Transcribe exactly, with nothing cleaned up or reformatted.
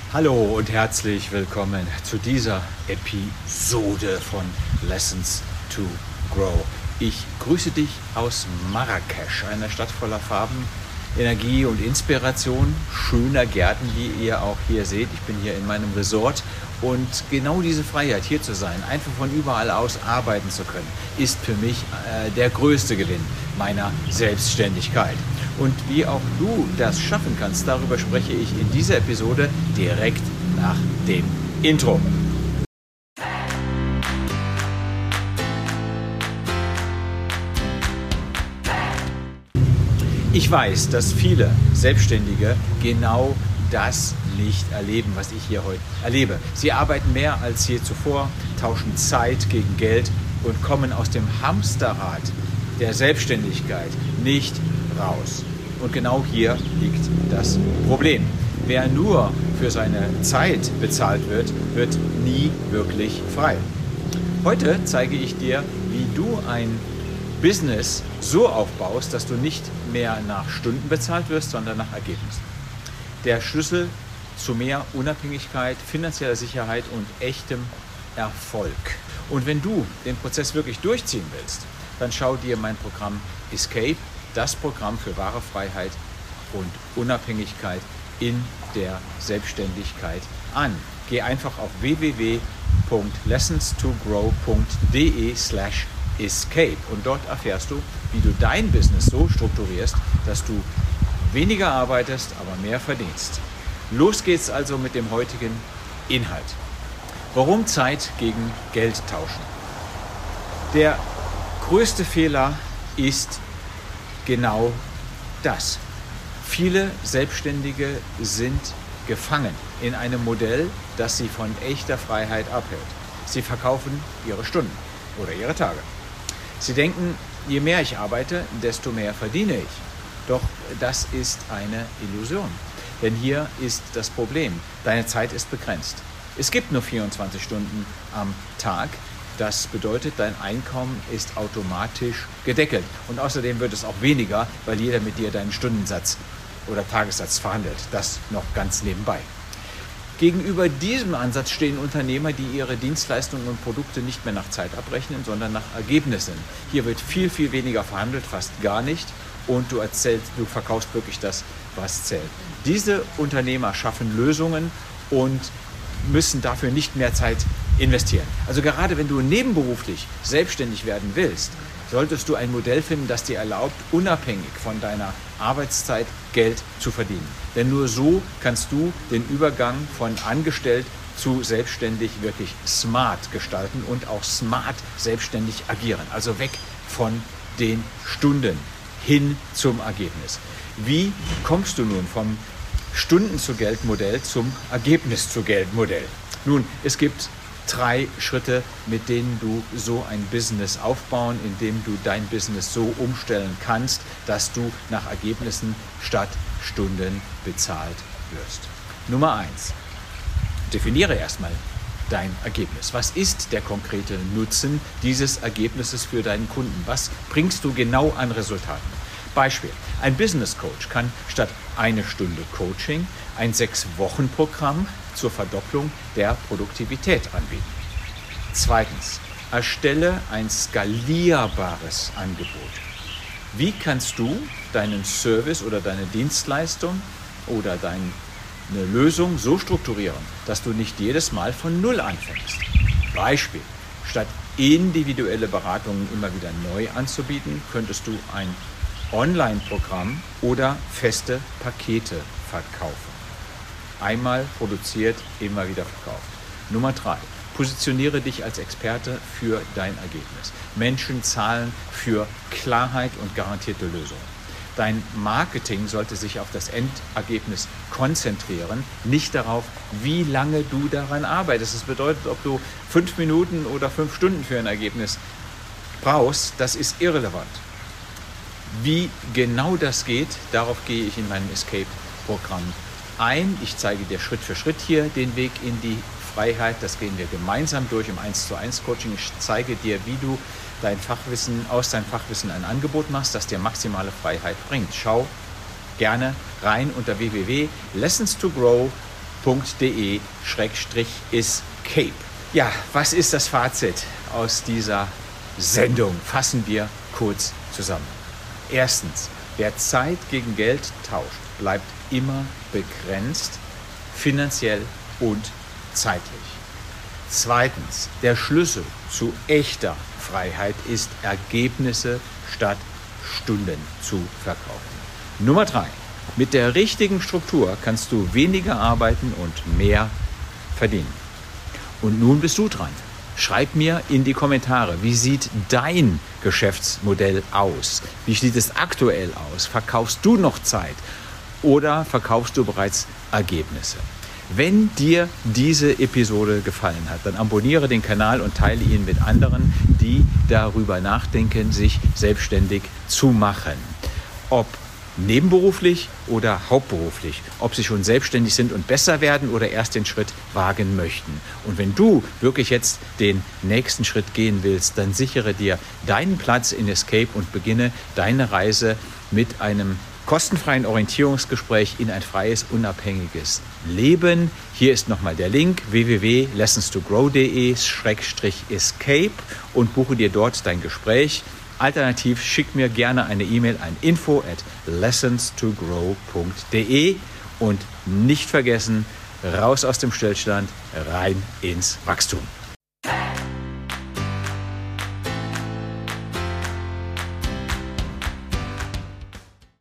Hallo und herzlich willkommen zu dieser Episode von Lessons to Grow. Ich grüße dich aus Marrakesch, einer Stadt voller Farben, Energie und Inspiration, schöner Gärten, wie ihr auch hier seht. Ich bin hier in meinem Resort und genau diese Freiheit, hier zu sein, einfach von überall aus arbeiten zu können, ist für mich äh, der größte Gewinn meiner Selbstständigkeit. Und wie auch du das schaffen kannst, darüber spreche ich in dieser Episode direkt nach dem Intro. Ich weiß, dass viele Selbstständige genau das nicht erleben, was ich hier heute erlebe. Sie arbeiten mehr als je zuvor, tauschen Zeit gegen Geld und kommen aus dem Hamsterrad der Selbstständigkeit nicht raus. Und genau hier liegt das Problem. Wer nur für seine Zeit bezahlt wird, wird nie wirklich frei. Heute zeige ich dir, wie du ein Business so aufbaust, dass du nicht mehr nach Stunden bezahlt wirst, sondern nach Ergebnissen. Der Schlüssel zu mehr Unabhängigkeit, finanzieller Sicherheit und echtem Erfolg. Und wenn du den Prozess wirklich durchziehen willst, dann schau dir mein Programm Escape, das Programm für wahre Freiheit und Unabhängigkeit in der Selbstständigkeit an. Geh einfach auf w w w punkt lessons to grow punkt d e slash escape und dort erfährst du, wie du dein Business so strukturierst, dass du weniger arbeitest, aber mehr verdienst. Los geht's also mit dem heutigen Inhalt. Warum Zeit gegen Geld tauschen? Der größte Fehler ist genau das. Viele Selbstständige sind gefangen in einem Modell, das sie von echter Freiheit abhält. Sie verkaufen ihre Stunden oder ihre Tage. Sie denken, je mehr ich arbeite, desto mehr verdiene ich. Doch das ist eine Illusion. Denn hier ist das Problem. Deine Zeit ist begrenzt. Es gibt nur vierundzwanzig Stunden am Tag. Das bedeutet, dein Einkommen ist automatisch gedeckelt. Und außerdem wird es auch weniger, weil jeder mit dir deinen Stundensatz oder Tagessatz verhandelt. Das noch ganz nebenbei. Gegenüber diesem Ansatz stehen Unternehmer, die ihre Dienstleistungen und Produkte nicht mehr nach Zeit abrechnen, sondern nach Ergebnissen. Hier wird viel, viel weniger verhandelt, fast gar nicht. Und du erzählst, du verkaufst wirklich das, was zählt. Diese Unternehmer schaffen Lösungen und müssen dafür nicht mehr Zeit investieren. Also gerade wenn du nebenberuflich selbstständig werden willst, solltest du ein Modell finden, das dir erlaubt, unabhängig von deiner Arbeitszeit Geld zu verdienen. Denn nur so kannst du den Übergang von angestellt zu selbstständig wirklich smart gestalten und auch smart selbstständig agieren. Also weg von den Stunden hin zum Ergebnis. Wie kommst du nun vom Stunden-zu-Geld-Modell zum Ergebnis-zu-Geld-Modell? Nun, es gibt drei Schritte, mit denen du so ein Business aufbauen, indem du dein Business so umstellen kannst, dass du nach Ergebnissen statt Stunden bezahlt wirst. Nummer eins. Definiere erstmal dein Ergebnis. Was ist der konkrete Nutzen dieses Ergebnisses für deinen Kunden? Was bringst du genau an Resultaten? Beispiel. Ein Business Coach kann statt eine Stunde Coaching ein Sechs-Wochen-Programm zur Verdopplung der Produktivität anbieten. Zweitens. Erstelle ein skalierbares Angebot. Wie kannst du deinen Service oder deine Dienstleistung oder deine Lösung so strukturieren, dass du nicht jedes Mal von Null anfängst? Beispiel. Statt individuelle Beratungen immer wieder neu anzubieten, könntest du ein Online-Programm oder feste Pakete verkaufen. Einmal produziert, immer wieder verkauft. Nummer drei. Positioniere dich als Experte für dein Ergebnis. Menschen zahlen für Klarheit und garantierte Lösungen. Dein Marketing sollte sich auf das Endergebnis konzentrieren, nicht darauf, wie lange du daran arbeitest. Das bedeutet, ob du fünf Minuten oder fünf Stunden für ein Ergebnis brauchst, das ist irrelevant. Wie genau das geht, darauf gehe ich in meinem Escape-Programm ein. Ich zeige dir Schritt für Schritt hier den Weg in die Freiheit. Das gehen wir gemeinsam durch im eins zu eins Coaching. Ich zeige dir, wie du dein Fachwissen, aus deinem Fachwissen ein Angebot machst, das dir maximale Freiheit bringt. Schau gerne rein unter w w w punkt lessons to grow punkt de schrägstrich escape. Ja, was ist das Fazit aus dieser Sendung? Fassen wir kurz zusammen. Erstens, wer Zeit gegen Geld tauscht, bleibt immer begrenzt, finanziell und zeitlich. Zweitens, der Schlüssel zu echter Freiheit ist, Ergebnisse statt Stunden zu verkaufen. Nummer drei, mit der richtigen Struktur kannst du weniger arbeiten und mehr verdienen. Und nun bist du dran. Schreib mir in die Kommentare, wie sieht dein Geschäftsmodell aus? Wie sieht es aktuell aus? Verkaufst du noch Zeit oder verkaufst du bereits Ergebnisse? Wenn dir diese Episode gefallen hat, dann abonniere den Kanal und teile ihn mit anderen, die darüber nachdenken, sich selbstständig zu machen. Ob nebenberuflich oder hauptberuflich, ob sie schon selbstständig sind und besser werden oder erst den Schritt wagen möchten. Und wenn du wirklich jetzt den nächsten Schritt gehen willst, dann sichere dir deinen Platz in Escape und beginne deine Reise mit einem kostenfreien Orientierungsgespräch in ein freies, unabhängiges Leben. Hier ist nochmal der Link w w w punkt lessons to grow punkt de schrägstrich escape und buche dir dort dein Gespräch. Alternativ schick mir gerne eine E-Mail an info at lessons to grow punkt de und nicht vergessen, raus aus dem Stillstand, rein ins Wachstum.